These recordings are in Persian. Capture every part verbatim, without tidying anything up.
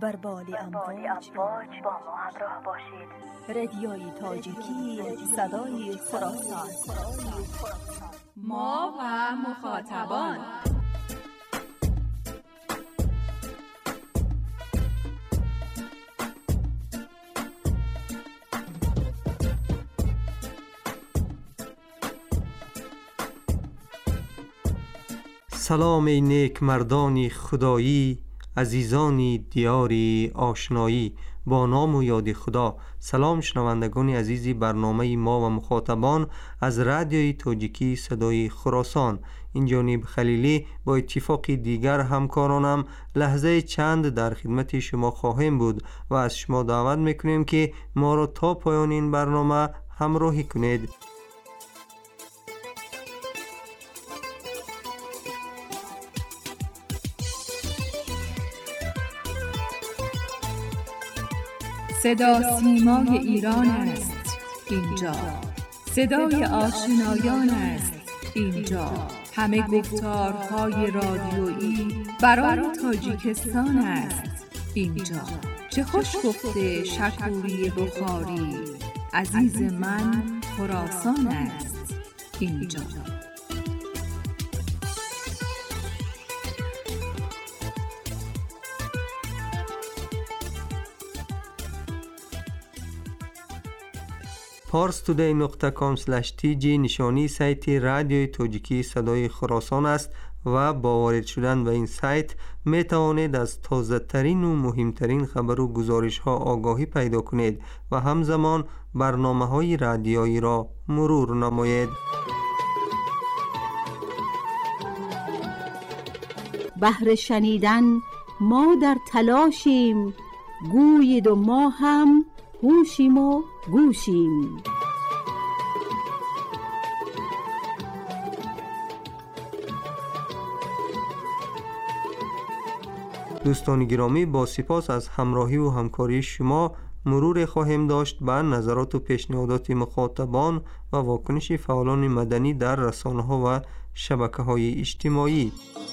بر بالی امواج با ما همراه باشید. رادیوی تاجیکی، صدای خراسان. ما و مخاطبان. سلام ای نیک مردانی خدایی، عزیزانی دیاری آشنایی، با نام و یاد خدا. سلام شنوندگان عزیزی برنامه ما و مخاطبان از رادیوی تاجیکی صدای خراسان. این جانب خلیلی با اتفاق دیگر همکارانم لحظه چند در خدمت شما خواهیم بود و از شما دعوت میکنیم که ما را تا پایان این برنامه همراهی کنید. صدا سیمای ایران است اینجا، صدای آشنایان است اینجا، همه گفتارهای رادیویی برای تاجیکستان است اینجا. چه خوش گفته شکوری بخاری، عزیز من خراسان است اینجا. پارس تودی نقطه کام اسلش تی جی نشانی سایت رادیوی تاجیکی صدای خراسان است و با وارد شدن به این سایت می توانید از تازه ترین و مهمترین خبر و گزارش ها آگاهی پیدا کنید و همزمان برنامه های رادیویی را مرور نمایید. بهر شنیدن ما در تلاشیم، گویید و ما هم هوشیم و گوشیم. دوستان گرامی، با سپاس از همراهی و همکاری شما مرور خواهیم داشت به نظرات و پیشنهادات مخاطبان و واکنش فعالان مدنی در رسانه‌ها و شبکه‌های اجتماعی.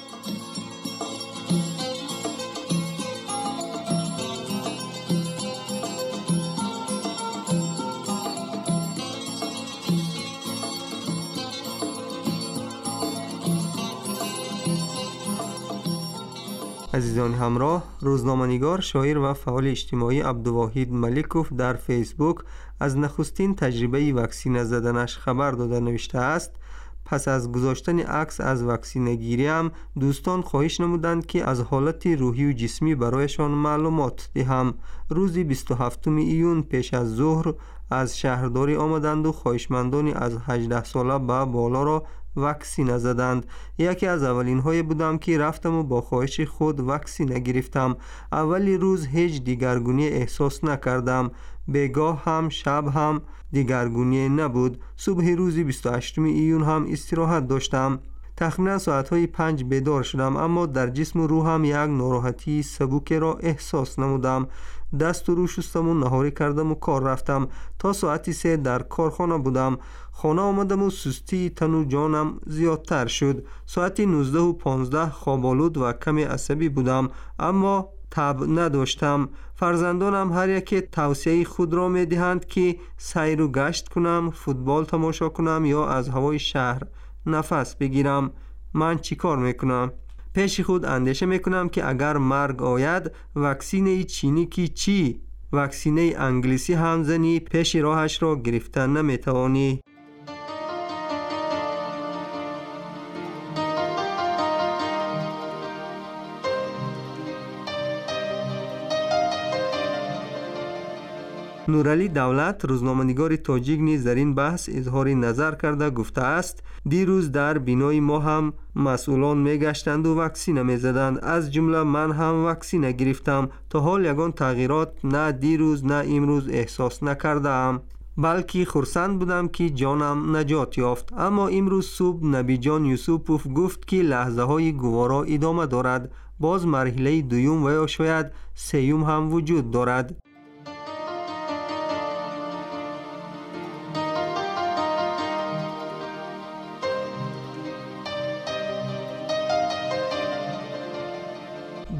عزیزان همراه، روزنامه‌نگار، شاعر و فعال اجتماعی عبدالواحد ملکوف در فیسبوک از نخستین تجربه واکسینه زدنش خبر داده. نوشته است: پس از گذاشتن عکس از واکسینه گیری هم دوستان خواهش نمودند که از حالت روحی و جسمی برایشان معلومات دهم. روز بیست و هفتم ایون پیش از ظهر از شهرداری آمدند و خواهشمندانی از هجده ساله به بالا را واکسینه زدند. یکی از اولین های بودم که رفتم و با خواهش خود واکسینه گرفتم. اولی روز هیچ دیگرگونی احساس نکردم، بگاه هم شب هم دیگرگونی نبود. صبح روز بیست و هشتم ایون هم استراحت داشتم. تقریبا ساعتهای پنج بیدار شدم، اما در جسم و روحم یک ناراحتی سبک را احساس نمودم. دست و رو شستم و نهاری کردم و کار رفتم. تا ساعتی سه در کارخانه بودم. خانه آمدم و سستی تن و جانم زیادتر شد. ساعتی نوزده و پانزده خوابالود و کمی عصبی بودم، اما تب نداشتم. فرزندانم هر یک توصیه خود را می دهند که سیر و گشت کنم، فوتبال تماشا کنم یا از هوای شهر نفس بگیرم. من چی کار میکنم؟ پیش خود اندیشه میکنم که اگر مرگ آید، واکسینه چینی کی چی؟ واکسینه انگلیسی هم زنی پیش راهش را گرفتن نمیتوانی. نورعلی دولت، روزنامه‌نگار تاجیک، نیز در این بحث اظهار نظر کرده گفته است: دیروز در بینای ما هم مسئولان میگشتند و واکسینه میزدند، از جمله من هم واکسینه گرفتم. تا حال یگان تغییرات نه دیروز نه امروز احساس نکردم، بلکه خرسند بودم که جانم نجات یافت. اما امروز صبح نبی جان یوسفوف گفت که لحظه های گوارا ادامه دارد، باز مرحله دوم و یا شاید سیوم هم وجود دارد.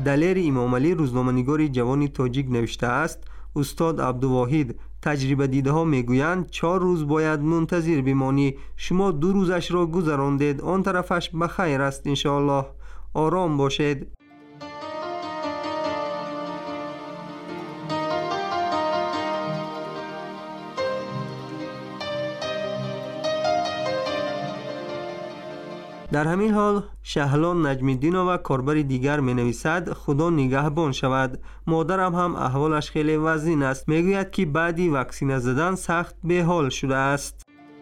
دلیر امامعلی روزنامه‌نگار جوان تاجیک نوشته است استاد عبدالواحد تجربه دیده ها میگویند چهار روز باید منتظر بمانی. شما دو روزش را گذراندید، آن طرفش بخیر است. انشاءالله آرام باشید. در همین حال شهلان نجمی‌الدینова کاربر دیگر می نویسد خدا نگهبان شود. مادرم هم احوالش خیلی وزین است. می گوید که بعدی واکسینه زدن سخت به حال شده است.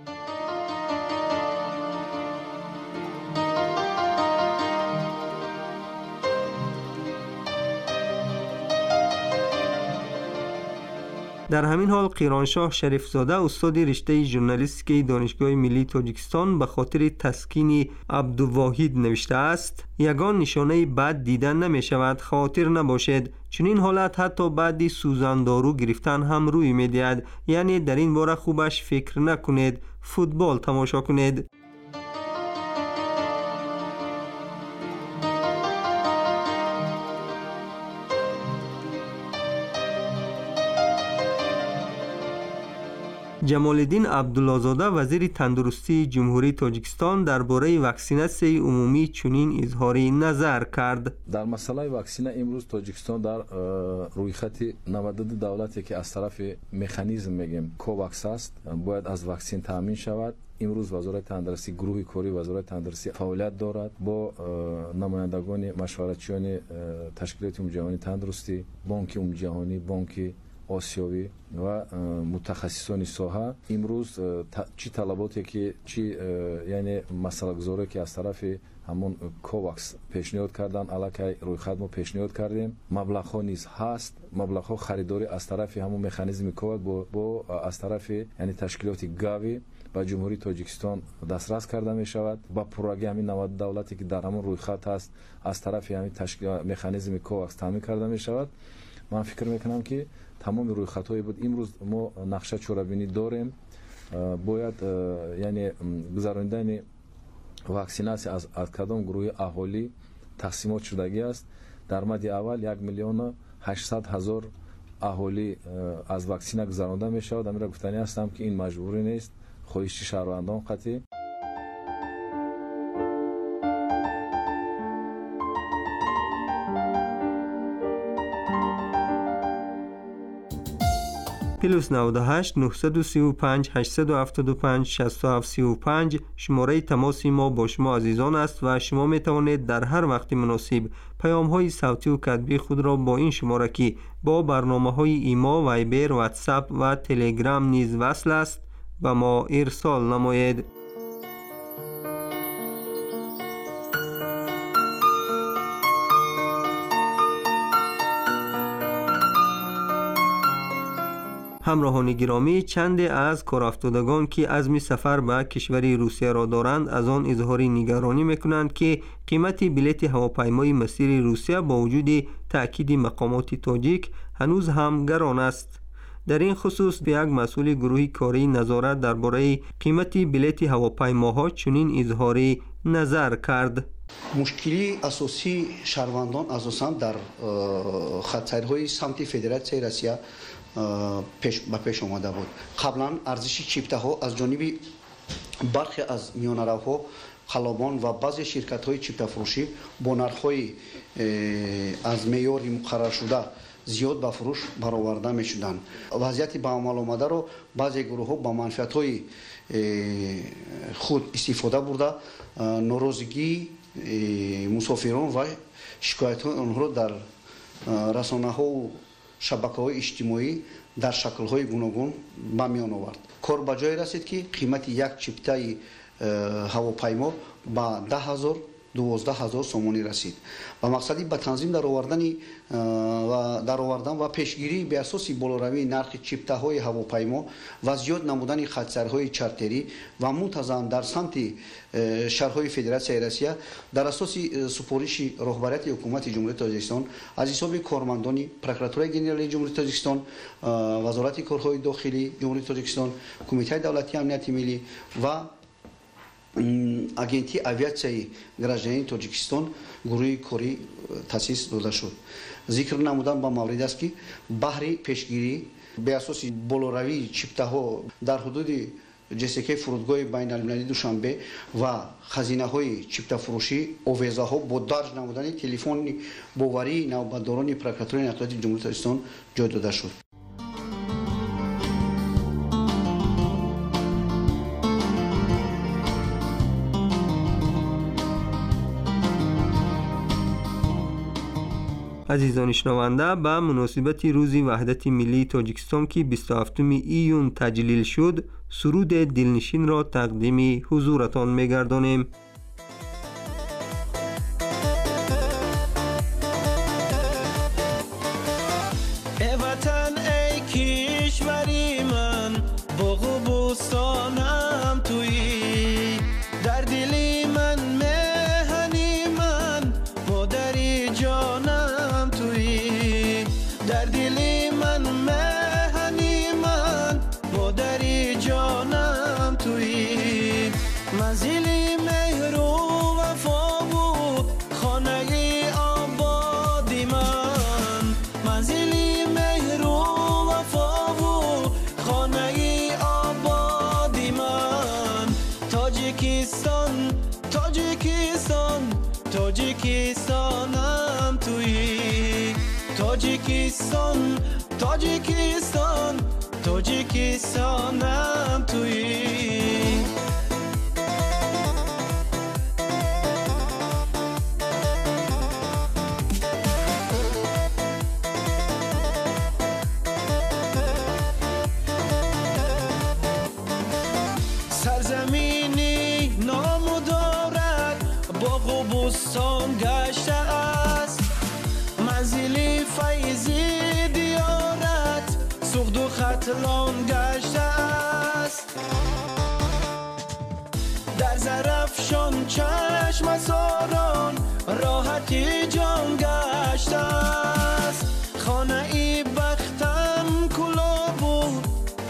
در همین حال قیرانشاه شریفزاده استاد رشته ژورنالیستیک دانشگاه ملی تاجیکستان به خاطر تسکین عبدالواحد نوشته است یگان نشانه بد دیدن نمی شود، خاطر نباشد. چون این حالت حتی بعد سوزندارو گرفتن هم روی می دهد. یعنی در این باره خوبش فکر نکنید، فوتبال تماشا کنید. جمال الدین عبدالله‌زاده وزیر تندرستی جمهوری تاجیکستان درباره واکسیناسیون عمومی چنین اظهار نظر کرد. در مسئله واکسینه امروز تاجیکستان در روی خط نود و دو دولتی که از طرف مکانیزم میگیم کوواکس است باید از واکسن تامین شود. امروز وزارت تندرستی گروه کاری وزارت تندرستی فعالیت دارد با نمایندگان مشورتچیان تشکیلات عمومی جهانی تندرستی، بانک عمومی جهانی، بانک آسیوی و متخصصان ساحه. امروز چی طلباتی که چی یعنی مسئله گذاری که از طرف همون کوواکس پیشنهاد کردن علاقه روی خط ما پیشنهاد کردیم. مبلغ ها نیز هست، مبلغ ها خریداری از طرف همون مکانیزم کوواکس با, با از طرف یعنی تشکیلات گاوی با جمهوری تاجیکستان دسترس کرده می شود. با پروژه همین نود دولتی که در همون روی خط هست از طرف همین تشکیل مکانیزم کوواکس تامین کرده می شود. من فکر میکنم که تمام روی خطایی بود. امروز ما نقشه چورابینی داریم، باید یعنی گذراندن واکسیناسیون از از کدام گروه اهالی تقسیمات شدگی است. در مد اول یک میلیون و هشتصد هزار اهالی از واکسینه گذرانده می شود. من گفتنی هستم که این مجبوری نیست، خواهش شهروندان قطعی. پلوس نود و هشت نه سه پنج هشت هفت پنج شش هفت سه پنج شماره تماس ما با شما عزیزان است و شما می توانید در هر وقت مناسب پیام های صوتی و کتبی خود را با این شماره که با برنامه های ایما، وایبر، واتساپ و تلگرام نیز وصل است و ما ارسال نمایید. همراهان گرامی، چند از کارافتادگان که عزم سفر به کشور روسیه را دارند از آن اظهار نگرانی میکنند که قیمت بلیط هواپیمای مسیر روسیه با وجود تأکید مقامات تاجیک هنوز هم گران است. در این خصوص به یک مسئول گروه کاری نظارت درباره قیمت بلیط هواپیماها چنین اظهار نظر کرد. مشکلی اساسی شهروندان اساساً در خط‌سیرهای سمت فدراسیای روسیه پیش به پیش آمده بود. قبلا ارزش چیپته ها از جانب برخی از میانراها، خلبان و بعضی شرکت های چیپته فروشی با نرخ های از معیار مقرر شده زیاد به فروش برآورده می شدند. وضعیت به عمل آمده را بعضی گروه ها با منفعت های خود استفاده برده ناراضگی مسافران و شکایت های آنها را در رسانه ها و شبکه‌های اجتماعی در شکل‌های گوناگون به میان آورد. کار به جای رسید که قیمت یک چیپته هواپیما به ده هزار دوازده هزار سومانی رسید و مقصدی به تنظیم در آوردن و در آوردن و پیشگیری به اساس بالاروی نرخ چیپته های هواپیما و زیاد نمودن خط‌سیرهای چارتری و منتظم در سمت شهرهای فدراسیای روسیه در اساس سپارش رهبریت حکومت جمهوری تاجیکستان از حساب کارمندان پروکراتورای گنرالی جمهوری تاجیکستان، وزارت کارهای داخلی جمهوری تاجیکستان، کمیته دولتی امنیت ملی و агентии авиатсияи гражданини Тоҷикистон гурӯҳи корӣ таъсис дода шуд. зикр намудан ба маврид аст ки баҳри пешгирӣ бе асоси болоравии чиптаҳо дар ҳудуди ҷск фурудгоҳи байналмилалии Душанбе ва хазинаҳои чиптафурӯшӣ овезаҳо бо дарҷ намудани телефони боварии навбатдорони прокуратураи инақлиёти ҷумҳурии Тоҷикистон ҷой дода шуд. عزیزان شنونده، به مناسبت روز وحدت ملی تاجیکستان که بیست و هفتم ایون تجلیل شد، سرود دلنشین را تقدیم حضورتان می‌گردانیم. ای وطن ای کشوری من، باغ و بستانم تویی، در دلی من مهنی من، مادری جانم تویی، در دلی من مهنی من، مادری جانم تویی، منزلی مهر و وفا و خانه آبادی من، منزلی مهر و وفا و خانه آبادی من، تاجیکستان تاجیکستان تاجیکستانم تویی، تاجیکستان تاجیکستان تاجیکستانم تویی. سرزمینی نامو دارد، باغ و بستان گشته است، منزلی فیضی دیارت، سوخت و ختلان گشته است، در زرفشان چشم ساران راحتی جان گشته است، خانه ای بختم کلا بود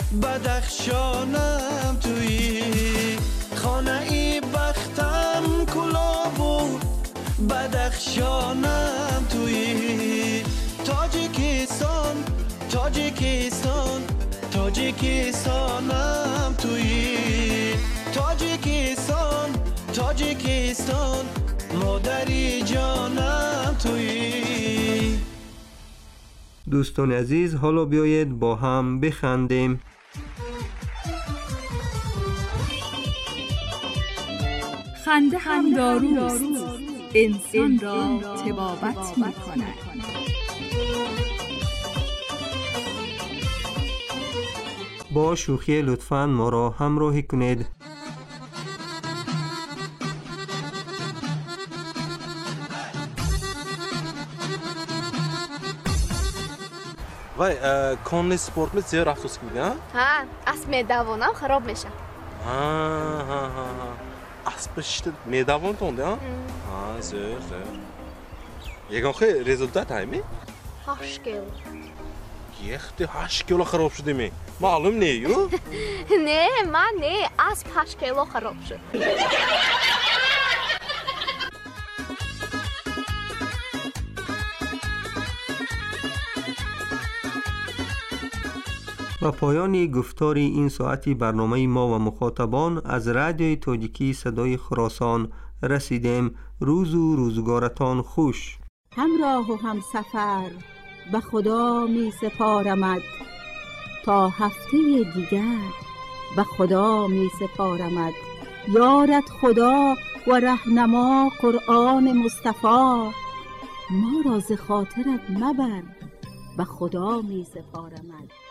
بدخشانم تویی، خانه ای بختم کلا بود بدخشانم تویی، تاجیکستان تاجیکستان تاجیکستانم تویی، تاجیکستان تاجیکستان مادری جانم تویی. دوستان عزیز، حالا بیایید با هم بخندیم. خنده هم داروست، انسان را طبابت می کند. با شوخی لطفاً ما را همراهی کنید. وای کانال سپورت میت زیاد افسوس میدی ها؟ ها اسم دوانم خراب میشه. ها ها ها اسب işte میدوان تونده ها؟ ها زور زور. یگان خیلی رزولتات همی؟ هشت کیلو. یختی هشت کیلو خراب شده می؟ معلوم نیو؟ نه من نه اسب هشت کیلو خراب شد. و پایان گفتار این ساعتی برنامه ما و مخاطبان از رادیوی تاجیکی صدای خراسان رسیدیم. روز و روزگارتان خوش. همراه و هم سفر به خدا می سپارمد، تا هفته دیگر به خدا می سپارمد. یارت خدا و رهنما قرآن مصطفی، ما را ز خاطرت مبر به خدا می سپارمد.